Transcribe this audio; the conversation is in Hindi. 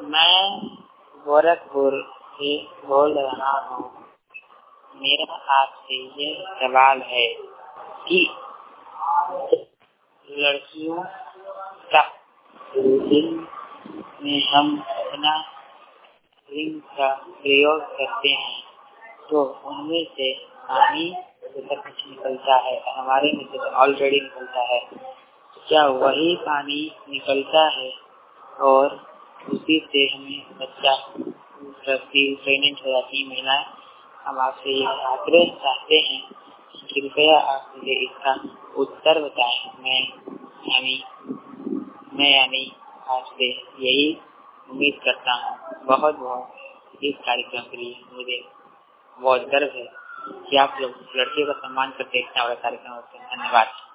मैं गोरखपुर से बोल रहा हूँ। मेरा आपसे ये सवाल है कि लड़कियों का दिन में हम अपना रिंग का प्रयोग करते हैं तो उनमें से पानी जैसा कुछ निकलता है, हमारे में से तो ऑलरेडी निकलता है। क्या वही पानी निकलता है और उसी से हमें बच्चा प्रेग्नेंट हो जाती है महिलाएं? हम आपसे ये आग्रह चाहते हैं कि कृपया आप मुझे इसका उत्तर बताएं। मैं यानी आपसे यही उम्मीद करता हूँ। बहुत बहुत इस कार्यक्रम के लिए मुझे बहुत गर्व है कि आप लोग लड़कियों का सम्मान करते हैं। इतना बड़ा कार्यक्रम होता है। धन्यवाद।